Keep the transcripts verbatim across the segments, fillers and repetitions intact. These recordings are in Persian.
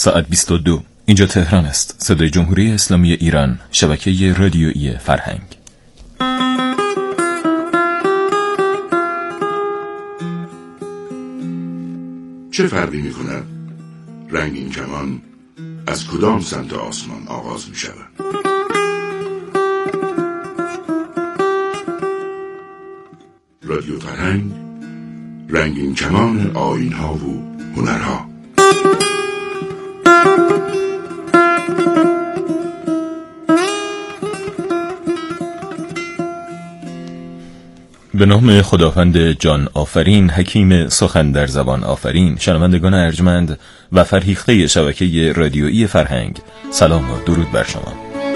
ساعت بیست و دو. اینجا تهران است. صدای جمهوری اسلامی ایران، شبکه رادیویی فرهنگ. چه فرقی می کند رنگین کمان از کدام سمت آسمان آغاز می شود؟ رادیو فرهنگ، رنگین کمان آیین ها و هنرها. به نام خداوند جان آفرین، حکیم سخن در زبان آفرین. شنوندگان ارجمند و فرهیخته شبکه رادیویی فرهنگ، سلام و درود بر شما.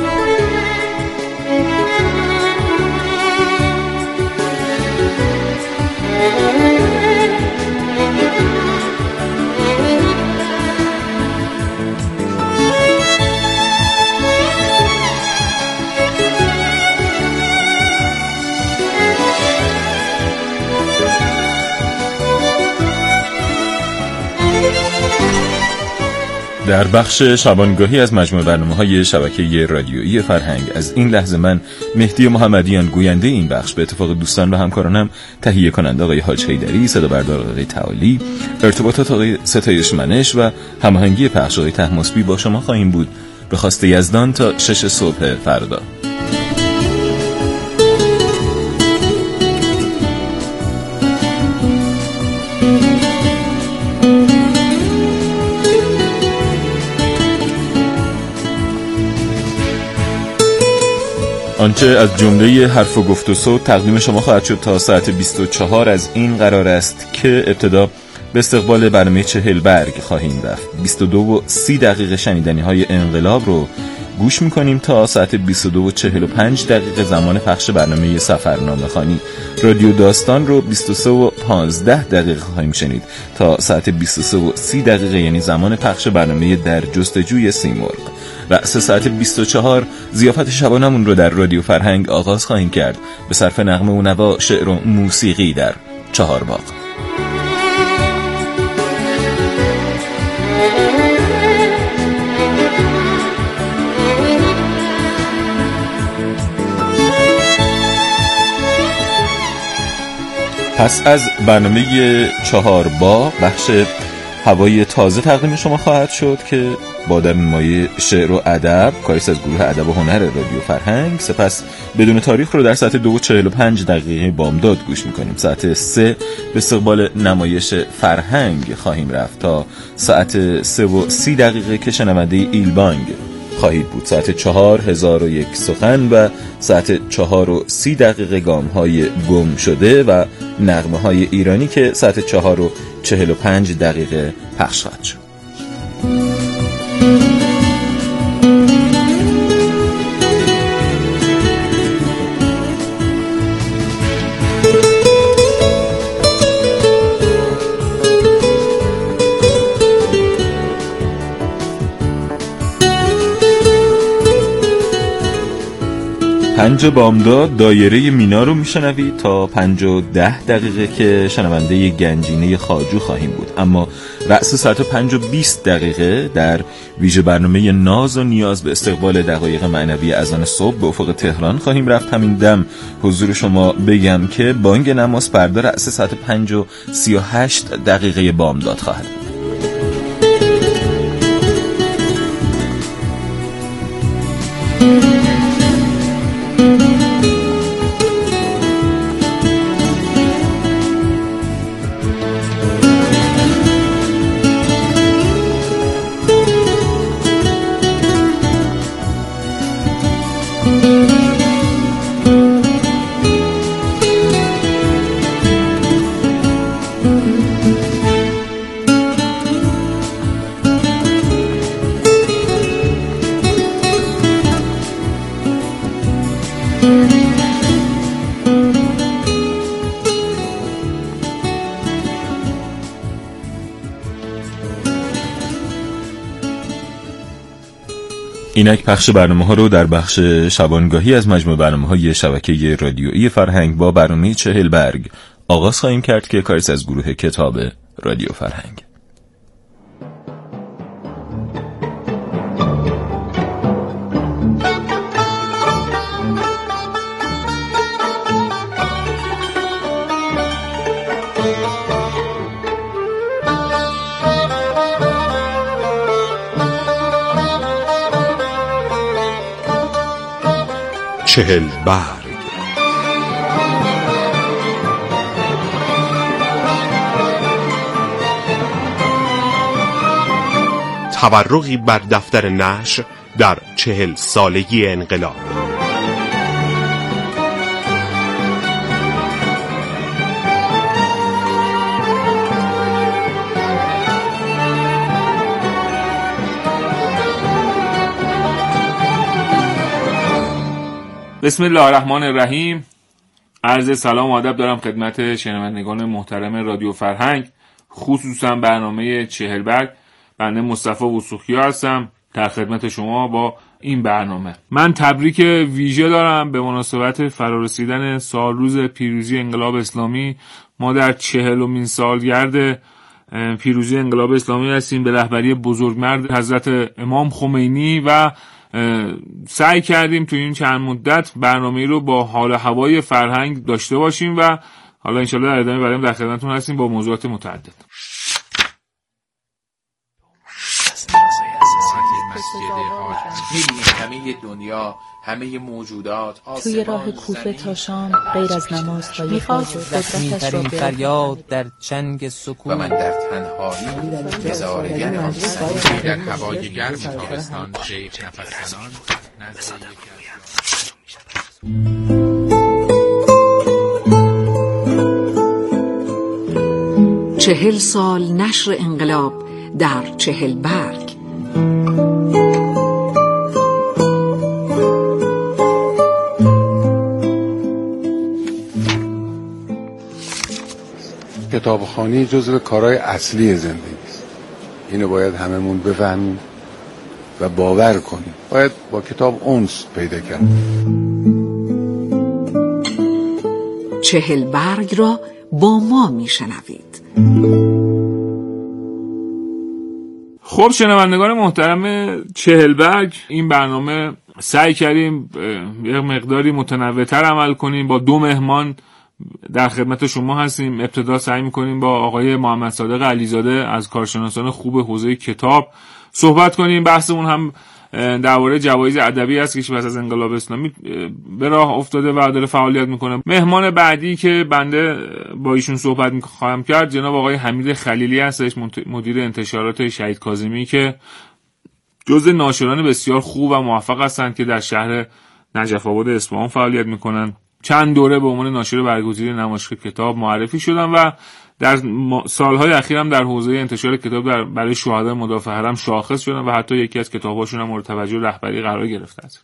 در بخش شبانگاهی از مجموع برنامه‌های شبکه رادیویی فرهنگ، از این لحظه من مهدی محمدیان، گوینده این بخش، به اتفاق دوستان و همکارانم تهیه کننده آقای حاج حیدری، صدا بردار آقای تعالی، ارتباطات آقای ستایش منش و هماهنگی پخش آقای طهماسبی با شما خواهیم بود به خواست یزدان تا شش صبح فردا. آنچه از جمله حرف و گفت و صوت تقدیم شما خواهد شد تا ساعت بیست و چهار از این قرار است که ابتدا به استقبال برنامه چهل برگ خواهیم رفت. بیست و دو و سی دقیقه شنیدنی های انقلاب رو گوش میکنیم تا ساعت بیست و دو و چهل و پنج دقیقه زمان پخش برنامه سفرنامه خوانی. رادیو داستان رو بیست و سه و پانزده دقیقه خواهیم شنید تا ساعت بیست و سه و سی دقیقه، یعنی زمان پخش برنامه در جستجوی سیمرغ. رأس ساعت بیست و چهار ضیافت شبانمون رو در رادیو فرهنگ آغاز خواهیم کرد به صرف نغمه و نوا، شعر و موسیقی در چهار باغ. پس از برنامه چهار باغ، بخش هوای تازه تقدیم شما خواهد شد که با در مایه شعر و ادب، کاریست از گروه ادب و هنر رادیو فرهنگ. سپس بدون تاریخ رو در ساعت دو و چهل و پنج دقیقه بامداد گوش میکنیم. ساعت سه به استقبال نمایش فرهنگ خواهیم رفت تا ساعت سه و سی دقیقه که شنونده ایلبانگ خواهید بود. ساعت چهار هزار و یک سخن و ساعت چهار و سی دقیقه گام های گم شده و نغمه های ایرانی که ساعت چهار و چهل و پنج دقیقه پخش خواهد شد. پنج بامداد دایره مینا رو میشنوید تا پنج و ده دقیقه که شنونده گنجینه خواجو خواهیم بود. اما رأس ساعت پنج و بیست دقیقه در ویژه برنامه ناز و نیاز به استقبال دقایق معنوی اذان صبح به افق تهران خواهیم رفت. همین دم حضور شما بگم که بانگ نماز پرده رأس ساعت پنج و سی و هشت دقیقه بامداد خواهد بود. اینک پخش برنامه ها رو در بخش شبانگاهی از مجموع برنامه های شبکه رادیویی فرهنگ با برنامه چهل برگ آغاز خواهیم کرد که کاریست از گروه کتاب رادیو فرهنگ. چهل برگ. تورقی بر دفتر نشر در چهل سالگی انقلاب. بسم الله الرحمن الرحیم. عرض سلام و ادب دارم خدمت شنوندگان محترم رادیو فرهنگ، خصوصا برنامه چهل برگ. بنده مصطفی وثوقی هستم در خدمت شما با این برنامه. من تبریک ویژه دارم به مناسبت فرارسیدن سال روز پیروزی انقلاب اسلامی. ما در چهلمین سالگرد پیروزی انقلاب اسلامی هستیم به رهبری بزرگمرد حضرت امام خمینی و سعی کردیم تو این چند مدت برنامه‌ای رو با حال و هوای فرهنگ داشته باشیم و حالا انشالله در ادامه برنامه در خدمتتون هستیم با موضوعات متعدد. می‌بینیم همه دنیا، همه موجودات توی راه کوفه تا شام غیر از نماز تا میخواست رسمی‌ترین فریاد در چنگ سکون و من در تنهایی هزارگر آسانی در هوای گرم تابستان شیخ نفس‌زنان چهل سال نشر انقلاب در چهل برگ. کتابخوانی جزو کارهای اصلی زندگی است. اینو باید هممون بفهمیم و باور کنیم. باید با کتاب انس پیدا کرد. چهل برگ را با ما میشنوید. خب شنوندگان محترم چهل برگ، این برنامه سعی کردیم یک مقداری متنوع‌تر عمل کنیم. با دو مهمان در خدمت شما هستیم. ابتدا سعی می‌کنیم با آقای محمد صادق علیزاده از کارشناسان خوب حوزه کتاب صحبت کنیم. بحثمون هم درباره جوایز ادبی است که پس از انقلاب اسلامی به راه افتاده و داره فعالیت میکنه. مهمان بعدی که بنده با ایشون صحبت می‌خواهم کرد جناب آقای حمید خلیلی هستش، مدیر انتشارات شهید کاظمی که جزء ناشران بسیار خوب و موفق هستند که در شهر نجف آباد اصفهان فعالیت میکنن. چند دوره به عنوان ناشر برگزیده نمایشگاه کتاب معرفی شدن و در سالهای اخیر هم در حوزه انتشار کتاب در برای شهدای مدافع حرم شاخص شدن و حتی یکی از کتاب‌هاشون هم مورد توجه رهبری قرار گرفته است.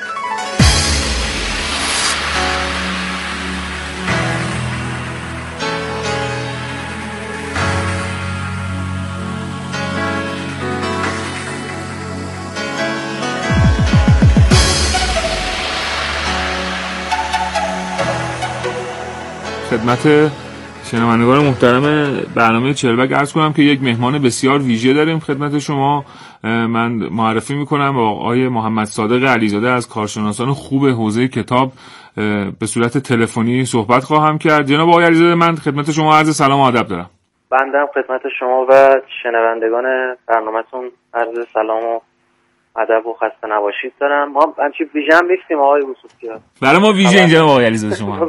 خدمت شنوندگان محترم برنامه چهل برگ عرض کنم که یک مهمان بسیار ویژه داریم خدمت شما. من معرفی میکنم با آقای محمد صادق علیزاده از کارشناسان خوب حوزه کتاب به صورت تلفنی صحبت خواهم کرد. جناب آقای علیزاده، من خدمت شما عرض سلام و ادب دارم. بنده خدمت شما و شنوندگان برنامه‌تون عرض سلام و ادب و خسته نباشید دارم. ما همچین ویژه هم نیستیم آقای وثوقی. برای ما ویژه این جناب آقای علیزاده شما.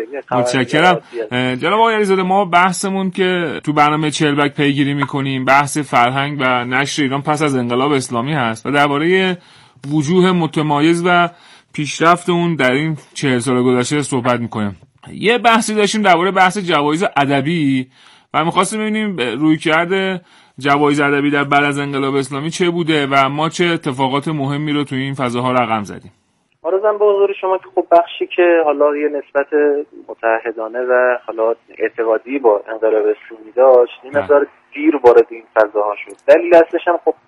متشکرم. جناب آقای علیزاده، ما بحثمون که تو برنامه چهل برگ پیگیری می‌کنیم بحث فرهنگ و نشر ایران پس از انقلاب اسلامی هست و درباره وجوه متمایز و پیشرفت اون در این چهل سال گذشته صحبت می‌کنیم. یه بحثی داشتیم درباره بحث جوایز ادبی و می‌خواستیم ببینیم رویکرد جوایز ادبی در بعد از انقلاب اسلامی چه بوده و ما چه اتفاقات مهمی رو توی این فضاها رقم زدیم. عرضم به حضور شما که خب بخشی که حالا یه نسبت متحدانه و حالا اعتقادی با انقلاب اسلامی داشت، این مقدار دیر وارد این فضاها شد. دلیل اصلش هم خب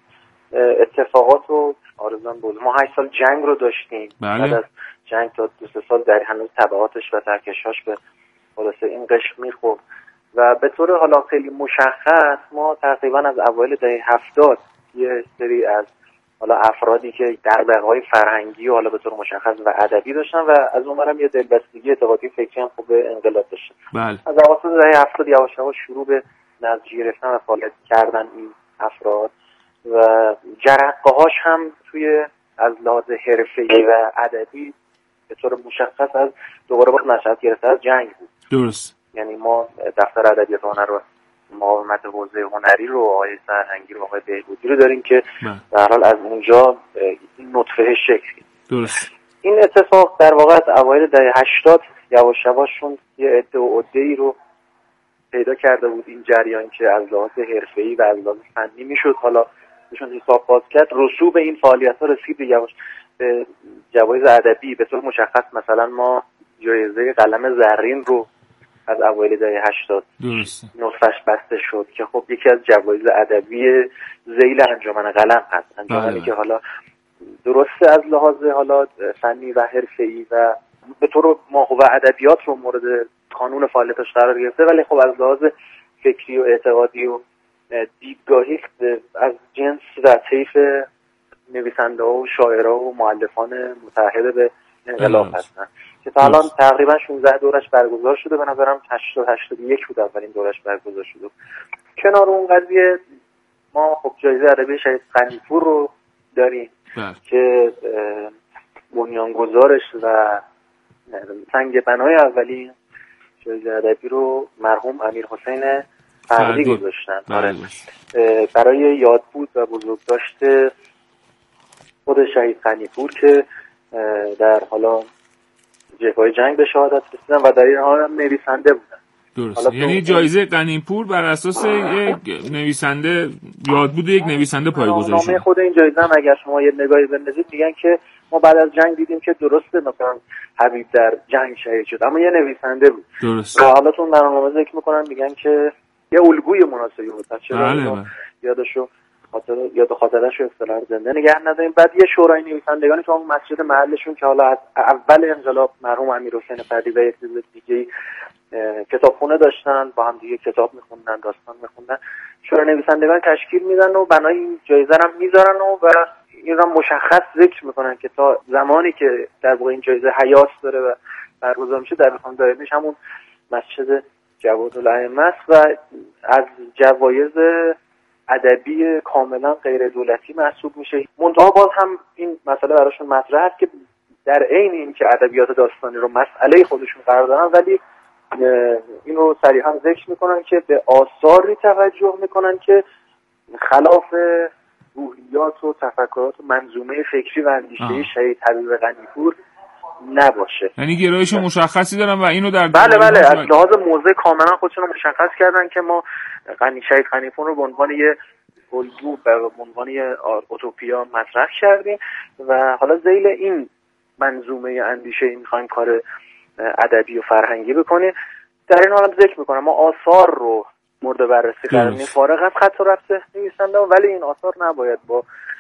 اتفاقات و عرضم بود. ما هشت سال جنگ رو داشتیم. بله. بعد از جنگ تا دو سه سال در هنوز تبعاتش و ترکشاش به خلاصه این قشر میخورد و به طور حالا خیلی مشخص ما تقریبا از اوایل دهه هفتاد یه سری از حالا افرادی که دغدغه‌های فرهنگی و حالا به طور مشخص و ادبی داشتن و از اونورم یه دلبستگی اعتقادی فکری هم خوب به انقلاب داشتن. بله. از اواسط دهه هفتاد یواش یواش شروع به نتیجه گرفتن و فعالیت کردن این افراد و جرقه‌هاش هم توی از لحاظ حرفه‌ای و ادبی به طور مشخص از دوباره باز نشأت گرفته از جنگ بود. درست. یعنی ما دفتر ادبیات هنر رو مقاومت حوزه هنری رو آقای سرهنگی رو آقای بهبودی رو داریم که در حال از اونجا این نطفه شکل. درست. این اتفاق در واقع از اوایل دهه هشتاد یواش یواششون یه عده و عده‌ای رو پیدا کرده بود این جریان که از لحاظ حرفه‌ای و از لحاظ فنی میشد حالا بهشون حساب باز کرد. رسوب این فعالیت‌ها رسید یواش به جوایز ادبی. به طور مشخص مثلا ما جایزه قلم زرین رو از اوایل دهه هشتاد نصفش بسته شد که خب یکی از جوایز ادبی ذیل انجمن قلم هست. انجمنی که حالا درسته از لحاظ حالا فنی و حرفه‌ای و به طور ماهو ادبیات رو مورد قانون فعالیتش قرار گرفته، ولی خب از لحاظ فکری و اعتقادی و دیدگاهی از جنس و طیف نویسنده و شاعرها و مؤلفان متحد به انقلاب هستن که تا الان تقریبا شانزده دورش برگزار شده. به نظرم هشتاد هشتاد و یک بود اولین دورش برگزار شده. کنار اون قضیه ما خب جایزه ادبی شهید غنی‌پور رو داریم بله. که بنیانگذارش و سنگ بنای اولین جایزه ادبی رو مرحوم امیرحسین فردی گذاشتن آره. برای یادبود و بزرگداشت خود شهید غنی‌پور که در حالا جبهه جنگ به شهادت رسیدن و در این حال هم نویسنده بودن. درست. یعنی جایزه غنی‌پور بر اساس یک نویسنده یادبود یک نویسنده پایه‌گذاری شده. نامه خود این جایزه هم اگر شما یه نگاهی بندازید میگن که ما بعد از جنگ دیدیم که درسته مثلا حبیب در جنگ شهید شد اما یه نویسنده بود. درست. و حالا تو برنامه ذکر میکنن میگن که یه الگوی مناسبی بود. چرا بله یادشو خاطر یاد خاطرش رو اصطلاح زنده نگه نداریم. بعد یه شورای نویسندگانی تو اون مسجد محلشون که حالا از اول انقلاب مرحوم امیرحسین فردی و یک دیگه کتابخونه داشتن با هم دیگه کتاب میخوندن داستان میخوندن. شورای نویسندگان تشکیل میدن و بنای این جایزه هم میذارن و, و این رو مشخص ذکر میکنن که تا زمانی که در واقع این جایزه حیات داره و برگزار میشه در خانه دایمیش همون مسجد جوادالائمه است و از جوایز ادبی کاملا غیر دولتی محسوب میشه. منتها باز هم این مسئله براشون مطرح است که در عین این که ادبیات داستانی رو مسئله خودشون قرار دارن ولی این رو صریحا ذکر میکنن که به آثاری توجه میکنن که خلاف روحیات و تفکرات و منظومه فکری و اندیشه‌ای شهید حبیب غنی‌پور نباشه. یعنی گرایش مشخصی دارن و اینو در بله بله از لحاظ موضع کاملا خودشون رو مشخص کردن که ما غنی شهید غنی‌پور رو به عنوان یه الگو و به عنوان یه اوتوپیا مطرح کردیم و حالا ذیل این منظومه اندیشه‌ای می‌خوایم کار ادبی و فرهنگی بکنیم. در این حال ذکر می‌کنم ما آثار رو مورد بررسی قرار میدیم فارغ از خط و ربط نویسنده، ولی این آثار نباید با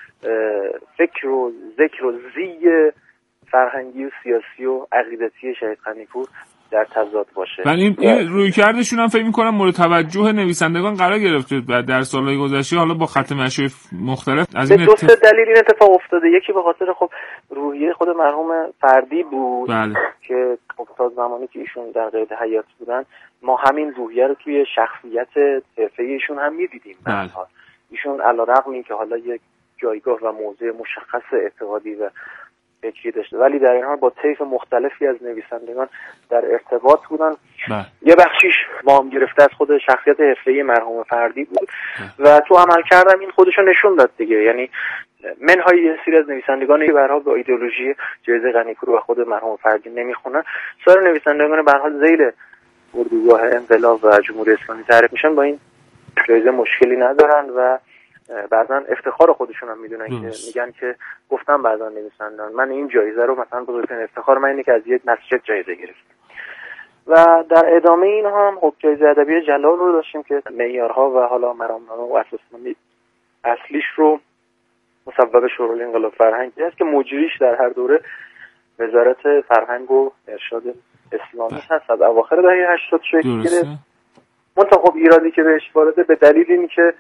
فکر و ذکر و زی فرهنگی و سیاسی و عقیدتی شهید غنی‌پور در تضاد باشه. ولی این, این رویکردشون هم فکر می‌کنم مورد توجه نویسندگان قرار گرفته و در سال‌های گذشته حالا با خط مشی مختلف از این اتفاق دو دلیل این اتفاق افتاده. یکی به خاطر خب روحیه خود مرحوم فردی بود بله. که خب تا زمانی که ایشون در قید حیات بودن ما همین روحیه رو توی شخصیت حرفه‌ای ایشون هم می‌دیدیم. بله. ایشون علیرغم اینکه حالا یک جایگاه و موضع مشخص اعتقادی و فکری داشته ولی در این حال با طیف مختلفی از نویسندگان در ارتباط بودن. بله. یه بخشیش وام گرفته از خود شخصیت حرفه‌ای مرحوم فردی بود بله. و تو عمل کردم این خودشو نشون داد دیگه. یعنی منهای یه سری از نویسندگانی که به هر حال با ایدئولوژی جایزه غنی‌پور و خود مرحوم فردی نمیخونن، سایر نویسندگان به هر حال ذیل اردوگاه انقلاب و جمهوری اسلامی تعریف میشن با این جایزه مشکلی ندارن و بعضا افتخار خودشون هم میدونن که میگن که گفتم بعضا نویسندن من این جایزه رو مثلا بزرگترین افتخار من اینه که از یک مسجد جایزه گرفتم. و در ادامه این هم خب جایزه ادبی جلال رو داشتیم که معیارها و حالا مرامنامه و اساسنامه اصلیش رو مصوب شورای انقلاب فرهنگی است که مجریش در هر دوره وزارت فرهنگ و ارشاد اسلامی هست. از اواخر دهه هشتاد شکل گرفت. منتها خب ایرادی که بهش وارده به دلیل این که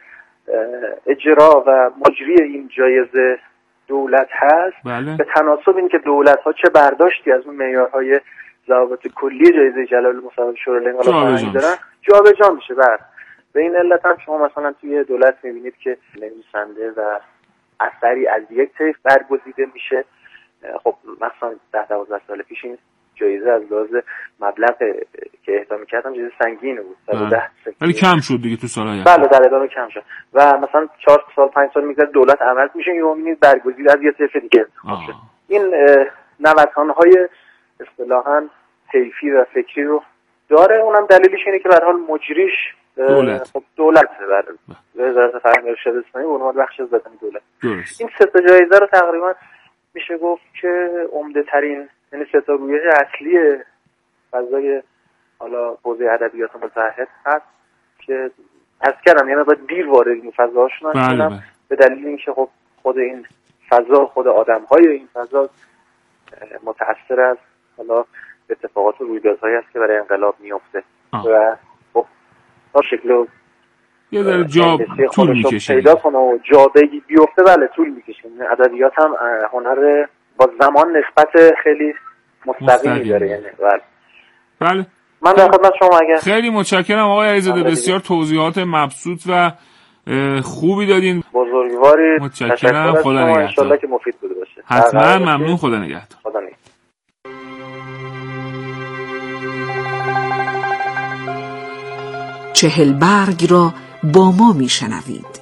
اجرا و مجری این جایزه دولت هست بله. به تناسب این که دولت ها چه برداشتی از اون معیارهای ضوابط کلی جایزه جلال مصوب شورای انقلاب فرهنگی دارن جابجا میشه. بر به این علت هم شما مثلا توی دولت میبینید که نویسنده و اثری از یک طیف برگزیده میشه خب مثلا ده دوازده سال پیش این جایزه از لحاظ مبلغ که اهدا می‌کردم جایزه سنگینی بود. صد و ده ولی کم شد دیگه تو سال‌های بله در ادامه کم شد و مثلا چهار سال پنج سال میگذره دولت عوض میشه یا می‌بینید برگزیده از یه طرف دیگه انتخاب شد. این نوسان‌های اصطلاحاً حیفی و فکری رو داره. اونم دلیلش اینه که به هر حال مجریش دولت خب دولت بر وزارت فرهنگ و ارشاد اسلامی به عنوان بخش از بدن دولت. درست. این سه تا جایزه رو تقریبا میشه گفت که عمده ترین یعنی سه تا رویه اصلی فضای حالا حوزه ادبیات متحد هست که از کردم یعنی باید دیر وارد این فضا شدن به دلیل اینکه خب خود این فضا خود آدم‌های این فضا متأثر از حالا اتفاقات و رویدادهایی است که برای انقلاب میفته و خب تا شکل یه ذره جا طول میکشه پیدا کنه و جا بگی بیفته. بله طول میکشه. ادبیات هم هنر با زمان نسبت خیلی مستقیمی داره یعنی بله. بله من در خدمت شما. اگر خیلی متشکرم آقای علیزاده، بسیار توضیحات مبسوط و خوبی دادین. بزرگواری. متشکرم. خدا نگهدار. ان شاءالله که مفید بوده باشه. حتما ممنون. خدا نگهدار. خدا نگهدار. چهل برگ را با ما میشنوید.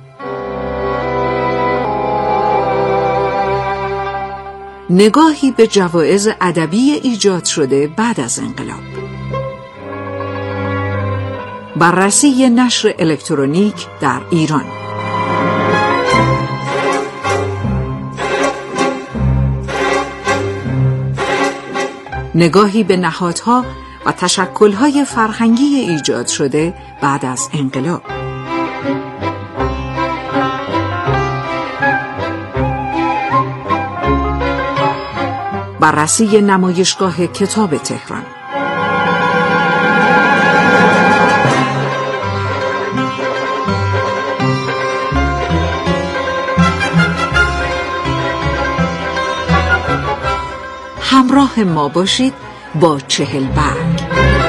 نگاهی به جوایز ادبی ایجاد شده بعد از انقلاب. بررسی نشر الکترونیک در ایران. نگاهی به نهادها و تشکل‌های فرهنگی ایجاد شده بعد از انقلاب. بررسی نمایشگاه کتاب تهران. همراه ما باشید با چهل برگ.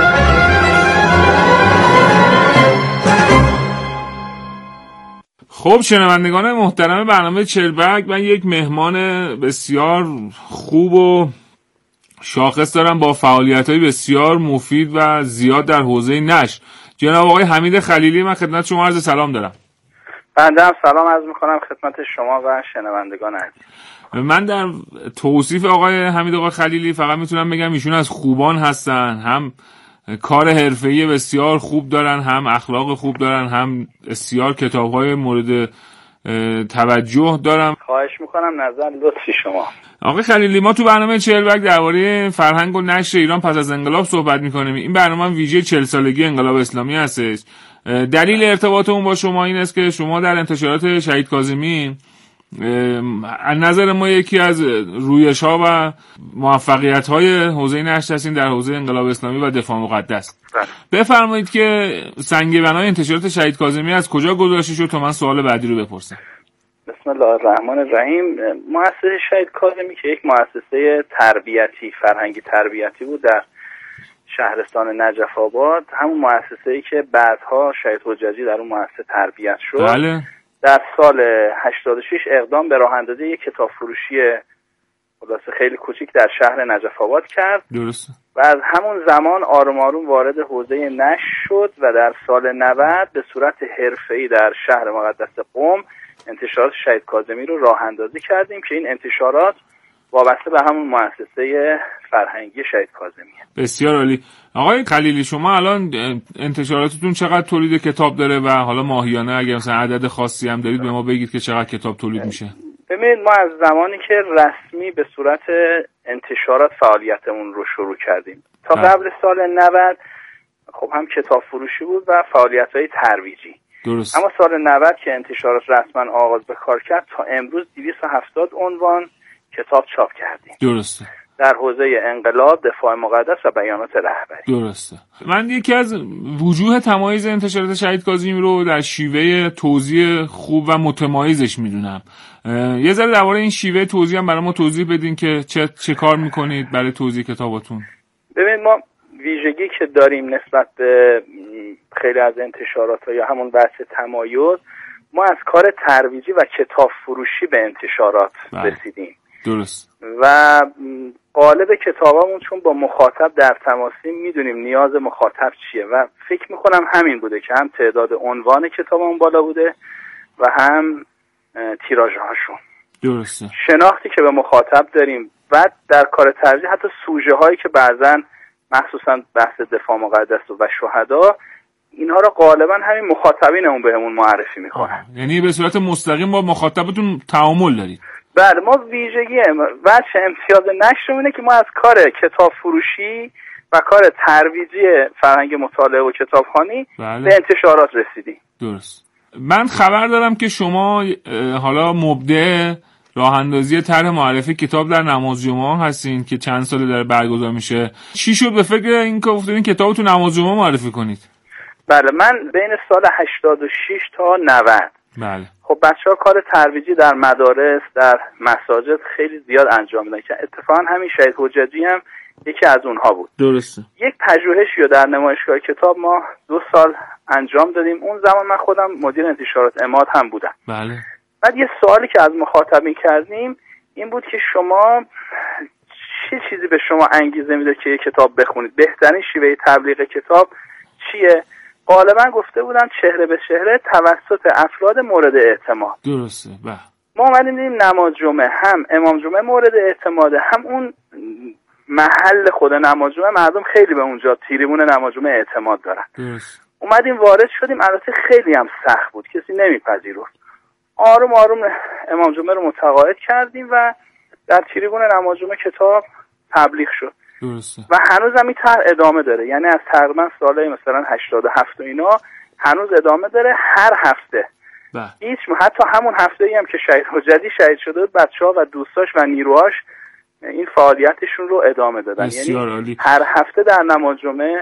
خب شنوندگان محترم برنامه چهل برگ، من یک مهمان بسیار خوب و شاخص دارم با فعالیت‌های بسیار مفید و زیاد در حوزه نشر. جناب آقای حمید خلیلی، من خدمت شما عرض سلام دارم. بنده هم سلام عرض می‌کنم خدمت شما و شنوندگان عزیز. من در توصیف آقای حمید آقای خلیلی فقط میتونم بگم ایشون از خوبان هستن، هم کار حرفه‌ای بسیار خوب دارن، هم اخلاق خوب دارن، هم بسیار کتاب‌های مورد توجه دارم. خواهش میکنم نظر لطفی شما. آقای خلیلی، ما تو برنامه چهل برگ درباره فرهنگ و نشر ایران پس از انقلاب صحبت میکنیم. این برنامه ویژه چهل سالگی انقلاب اسلامی هستش. دلیل ارتباط اون با شما این است که شما در انتشارات شهید کاظمی از نظر ما یکی از رویش‌ها و موفقیت‌های حوزه نشر هستین در حوزه انقلاب اسلامی و دفاع مقدس. بفرمایید که سنگ بنای انتشارات شهید کاظمی از کجا گذاشته شد تا من سوال بعدی رو بپرسم. بسم الله الرحمن الرحیم. مؤسسه شهید کاظمی که یک مؤسسه تربیتی فرهنگی تربیتی بود در شهرستان نجف آباد، همون مؤسسه‌ای که بعدها شهید حجاجی در اون مؤسسه تربیت شد. بله. در سال هشتاد و شش اقدام به راه اندازی یک کتاب فروشی خلاصه خیلی کوچیک در شهر نجف آباد کرد. درسته. و از همون زمان آروم آروم وارد حوزه نشر شد و در سال نود به صورت حرفه‌ای در شهر مقدس قم انتشارات شهید کاظمی رو راه اندازی کردیم که این انتشارات وابسته به همون مؤسسه فرهنگی شهید کاظمی. بسیار عالی. آقای خلیلی، شما الان انتشاراتتون چقدر تولید کتاب داره و حالا ماهیانه اگه مثلا عدد خاصی هم دارید به ما بگید که چقدر کتاب تولید میشه؟ ببینید، ما از زمانی که رسمی به صورت انتشارات فعالیتمون رو شروع کردیم تا قبل سال نود خب هم کتاب فروشی بود و فعالیت‌های ترویجی. درست. اما سال نود که انتشارات رسما آغاز به کار کرد تا امروز دویست و هفتاد عنوان کتاب چاپ کردیم. درسته. در حوزه انقلاب، دفاع مقدس و بیانات رهبری. درسته. من یکی از وجوه تمایز انتشارات شهید کاظمی رو در شیوه توزیع خوب و متمایزش میدونم. یه ذره درباره این شیوه توزیع هم برای ما توضیح بدین که چه چه کار میکنید برای توزیع کتاباتون. ببین، ما ویژگی که داریم نسبت به خیلی از انتشارات یا همون بحث تمایز، ما از کار ترویجی و کتاب فروشی به انتشارات بله. رسیدیم. درست. و قالب کتابامون چون با مخاطب در تماسیم، میدونیم نیاز مخاطب چیه و فکر میکنم همین بوده که هم تعداد عنوان کتابمون بالا بوده و هم تیراژه هاشون. درسته. شناختی که به مخاطب داریم و در کار ترجیح حتی سوژه هایی که بعضن مخصوصا بحث دفاع مقدس و شهدا، اینها را غالبا همین مخاطبینمون بهمون معرفی میکنن. یعنی به صورت مستقیم با مخاطبتون تعامل دارید؟ بله، ما ویژگی وجه امتیاز نشرمون اینه که ما از کار کتاب فروشی و کار ترویجی فرهنگ مطالعه و کتابخوانی بله. به انتشارات رسیدیم. درست. من خبر دارم که شما حالا مبدع راه اندازی طرح معرفی کتاب در نماز جمعه هستین که چند ساله داره برگزار میشه. چی شد به فکر این که افتادین کتاب تو نماز جمعه معرفی کنید؟ بله، من بین سال هشتاد و شش تا نود بله. خب بچه‌ها کار ترویجی در مدارس، در مساجد خیلی زیاد انجام میدن که اتفاقا همین شهید حجتی هم یکی از اونها بود. درسته. یک پژوهشی رو در نمایشگاه کتاب ما دو سال انجام دادیم. اون زمان من خودم مدیر انتشارات عماد هم بودم. بله. بعد یه سوالی که از مخاطبین کردیم این بود که شما چه چیزی به شما انگیزه میده که یه کتاب بخونید؟ بهترین شیوه تبلیغ کتاب چیه؟ غالبا گفته بودن چهره به چهره توسط افراد مورد اعتماد. درسته. بله. ما اومدیم دیدیم نماز جمعه هم امام جمعه مورد اعتماده، هم اون محل خود نماز جمعه مردم خیلی به اونجا تریبون نماز جمعه اعتماد دارن. درست. اومدیم وارد شدیم، البته خیلی هم سخت بود، کسی نمیپذیرفت. آروم آروم امام جمعه رو متقاعد کردیم و در تریبون نماز جمعه کتاب تبلیغ شد. درسته. و هنوز هم این طرح ادامه داره، یعنی از تقریبا سالهای مثلا هشتاد و هفت و اینا هنوز ادامه داره. هر هفته بله. هیچ حتی همون هفته‌ای هم که شهید حجتی شهید شده بود، بچه‌ها و دوستاش و نیروهاش این فعالیتشون رو ادامه دادن. یعنی عالی. هر هفته در نماز جمعه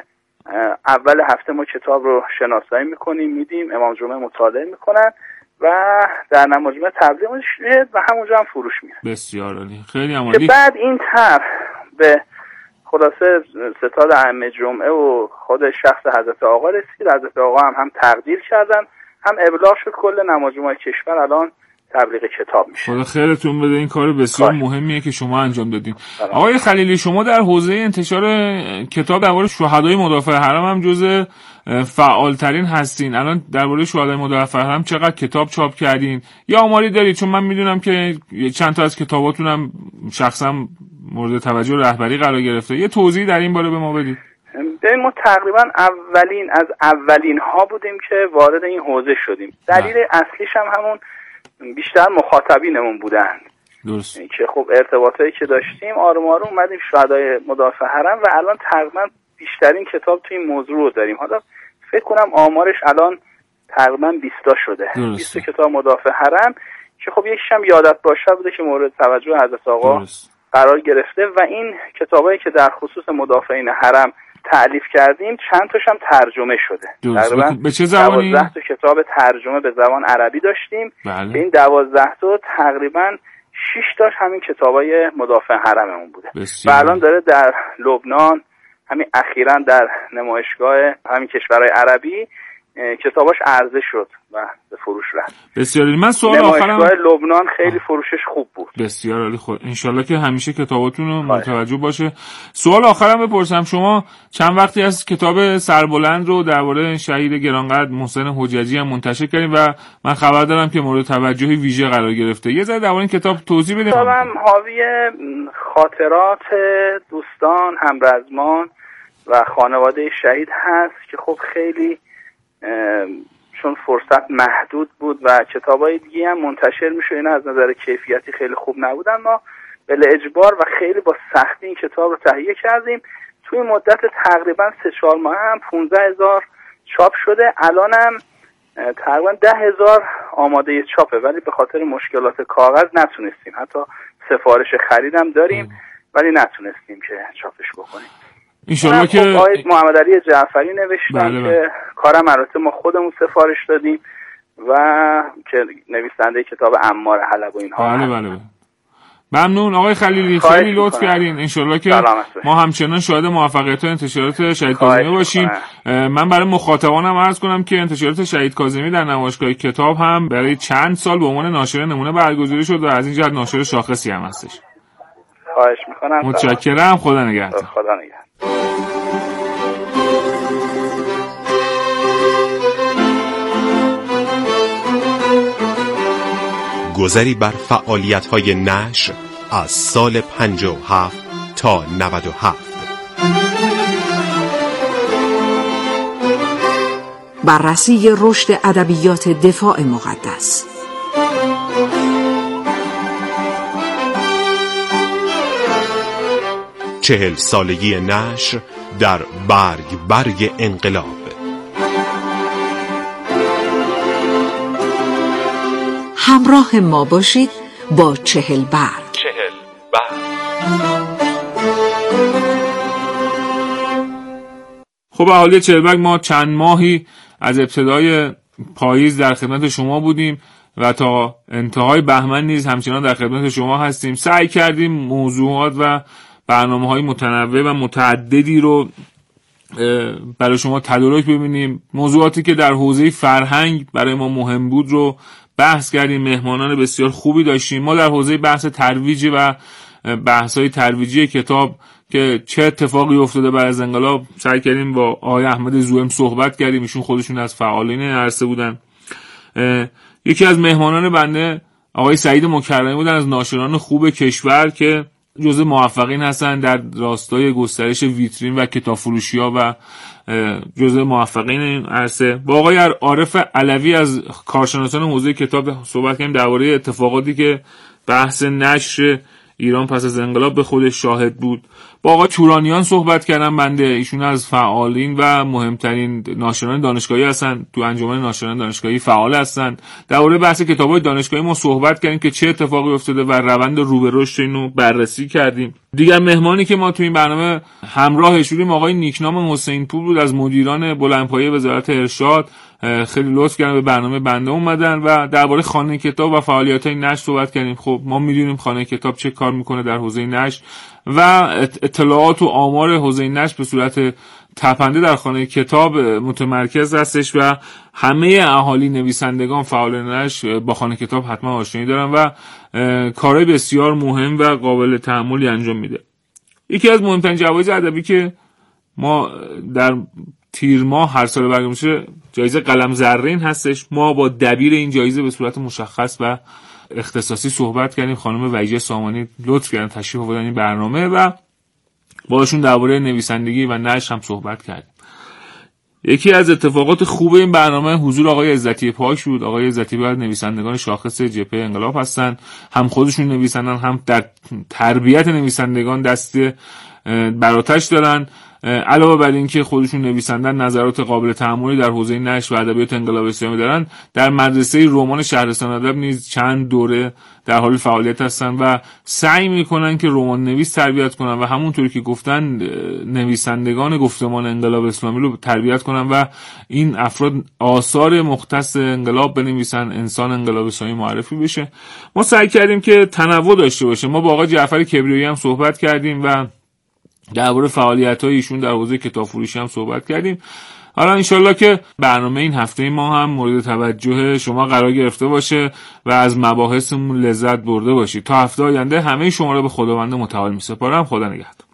اول هفته ما کتاب رو شناسایی میکنیم، میدیم، امام جمعه مطالعه میکنن و در نماز جمعه تبلیغ میشه و همونجا هم فروش میره. بسیار عالی. خیلی عالی. که بعد این طرح به خلاصه ستاد ائمه جمعه و خود شخص حضرت آقا رسید. حضرت آقا هم هم تقدیر کردن، هم ابلاغ شد کل نماز جمعه کشور الان تبلیغ کتاب میشه. خدا خیرتون بده. این کار بسیار خواهد. مهمیه که شما انجام دادین. آقای خلیلی، شما در حوزه انتشار کتاب درباره شهدای مدافع حرم هم جزء فعالترین هستین. الان درباره شهدای مدافع حرم چقدر کتاب چاپ کردین؟ یا آماری دارید؟ چون من میدونم که چند تا از کتاباتون هم شخصا مورد توجه رهبری قرار گرفته. یه توضیح در این باره به ما بدید. ببین، ما تقریبا اولین از اولین ها بودیم که وارد این حوزه شدیم. دلیل اصلیش هم همون بیشتر مخاطبینمون بودن. درست. که خب ارتباطایی که داشتیم آروم آروم اومدیم شهدای مدافع حرم و الان تقریبا بیشترین کتاب توی این موضوع رو داریم. حالا فکر کنم آمارش الان تقریبا بیست تا شده. بیست کتاب مدافع حرم که خب یکیش هم یادت باشه بوده که مورد توجه حضرت آقا درست. قرار گرفته و این کتابایی که در خصوص مدافعین حرم تألیف کردیم چند تاش هم ترجمه شده. تقریبا به چه زبانی؟ دوازده تا کتاب ترجمه به زبان عربی داشتیم. بله. این دوازده تا تقریبا شش تاش همین کتابای مدافع حرممون بوده. بسیار. و الان داره در لبنان همین اخیراً در نمایشگاه همین کشورهای عربی کتاباش عرضه شد و به فروش رفت. بسیار عالی. من سوال آخرم، نمایشگاه لبنان خیلی فروشش خوب بود. بسیار عالی. خود انشالله که همیشه کتاباتون رو متوجه باشه. سوال آخرم بپرسم، شما چند وقتی از کتاب سربلند رو درباره شهید گرانقدر محسن حجتی هم منتشر کردیم و من خبر دارم که مورد توجه ویژه قرار گرفته. یه ذره درباره این کتاب توضیح بدید. کتابم حاوی خاطرات دوستان، همرزمان و خانواده شهید هست که خب خیلی چون فرصت محدود بود و کتابای دیگه هم منتشر میشه، اینا از نظر کیفیتی خیلی خوب نبودن، ما به اجبار و خیلی با سختی این کتاب رو تهیه کردیم. توی مدت تقریبا سه چهار ماه هم پونزده هزار چاپ شده. الان هم تقریبا ده هزار آماده چاپه، ولی به خاطر مشکلات کاغذ نتونستیم، حتی سفارش خریدم داریم ولی نتونستیم که چاپش بکنیم. انشالله که آقای محمد علی جعفری نوشتن بله بله. که کارم البته ما خودمون سفارش دادیم و که نویسنده کتاب عمار حلب و اینها. بله بله بله. ممنون آقای خلیلی، خیلی لطف کردین. انشالله که ما همچنان شاهد موفقیت و انتشارات شهید کاظمی باشیم. من برای مخاطبانم عرض کنم که انتشارات شهید کاظمی در نمایشگاه کتاب هم برای چند سال به عنوان ناشر نمونه برگزیده شد و از این جهت ناشر شاخصی هم هستش. خواهش میکنم. متشکرم. خدا نگهدار. خدا نگهدار. گذری بر فعالیت‌های نشر از سال پنجاه و هفت تا نود و هفت. بررسی رشد ادبیات دفاع مقدس. چهل سالگی نشر در برگ برگ انقلاب. همراه ما باشید با چهل برگ. چهل برگ. خب اهالی چهل برگ، ما چند ماهی از ابتدای پاییز در خدمت شما بودیم و تا انتهای بهمن نیز همچنان در خدمت شما هستیم. سعی کردیم موضوعات و برنامه‌های متنوع و متعددی رو برای شما تدارک ببینیم. موضوعاتی که در حوزه فرهنگ برای ما مهم بود رو بحث کردیم. مهمانان بسیار خوبی داشتیم. ما در حوزه بحث ترویج و بحث‌های ترویجی کتاب که چه اتفاقی افتاده بعد از انقلاب سعی کردیم با آقای احمد زوئم صحبت کردیم. ایشون خودشون از فعالین عرصه بودن. یکی از مهمانان بنده آقای سعید مکرمی بودن از ناشران خوب کشور که جزء موفقین هستن در راستای گسترش ویترین و کتاب فروشی‌ها و جزء موفقین این عرصه. با آقای عارف علوی از کارشناسان حوزه کتاب صحبت کردیم درباره اتفاقاتی که بحث نشر ایران پس از انقلاب به خودش شاهد بود. با آقای تورانیان صحبت کردم بنده. ایشون از فعالین و مهمترین ناشران دانشگاهی هستن، تو انجمن ناشران دانشگاهی فعال هستن. درباره بحث کتاب‌های دانشگاهی ما صحبت کردیم که چه اتفاقی افتاده و روند رو به رشد اینو بررسی کردیم. دیگر مهمانی که ما تو این برنامه همراهش بودیم آقای نیکنام حسین پور بود از مدیران بلندپایه وزارت ارشاد. خیلی لطف کردن به برنامه بنده اومدن و درباره خانه کتاب و فعالیت‌های نشر صحبت کردیم. خب ما می‌دونیم خانه کتاب چه کار میکنه در حوزه نشر و اطلاعات و آمار حوزه نشر به صورت تپنده در خانه کتاب متمرکز هستش و همه اهالی نویسندگان فعال نشر با خانه کتاب حتما آشنایی دارن و کارهای بسیار مهم و قابل تأملی انجام میده. یکی از مهمترین جوایز ادبی که ما در تیر ماه هر سال برگزار میشه جایزه قلم زرین هستش. ما با دبیر این جایزه به صورت مشخص و اختصاصی صحبت کردیم. خانم ویژه سامانی لطف کردن تشریف آوردن این برنامه و باشون درباره نویسندگی و نشر هم صحبت کردیم. یکی از اتفاقات خوب این برنامه حضور آقای عزتی پاک بود. آقای عزتی پاک نویسندگان شاخص جبهه انقلاب هستن، هم خودشون نویسندن هم در تربیت نویسندگان دست براتش دارن. علاوه بر این که خودشون نویسندن، نظرات قابل تأملی در حوزه نشر و ادبیات انقلاب اسلامی دارن. در مدرسه رمان شهرستان ادب نیز چند دوره در حال فعالیت هستن و سعی میکنن که رمان نویس تربیت کنن و همونطوری که گفتن نویسندگان گفتمان انقلاب اسلامی رو تربیت کنن و این افراد آثار مختص انقلاب بنویسن، انسان انقلاب اسلامی معرفی بشه. ما سعی کردیم که تنوع داشته باشه. ما با آقای جعفر کبریایی هم صحبت کردیم و درباره فعالیت‌های ایشون در حوزه کتاب فروشی هم صحبت کردیم. حالا انشالله که برنامه این هفته ما هم مورد توجه شما قرار گرفته باشه و از مباحثمون لذت برده باشید. تا هفته آینده همه شما را به خداوند متعال می‌سپارم. خدا نگهدار.